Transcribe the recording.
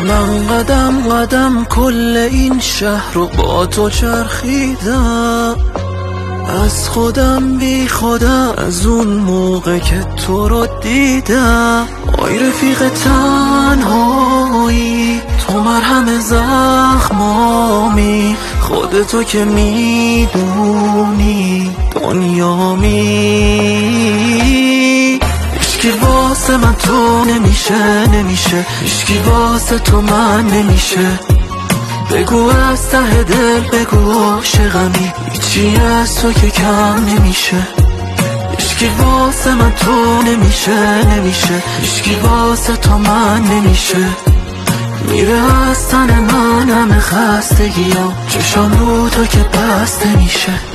من قدم قدم کل این شهر رو با تو چرخیدم، از خودم بی خودم از اون موقع که تو رو دیدم. آی رفیق تنهایی، تو مرهم زخمامی، خودتو که میدونی دنیامی. هیچکی واسه من تو نمیشه، هیچکی واسه تو من نمیشه. بگو از ته دل، بگو عاشقمی، هیچی از تو که کم نمیشه. هیچکی واسه من تو نمیشه، هیچکی واسه تو من نمیشه. میره از تن من همه خستگی ها، چشام رو تو که بسته میشه.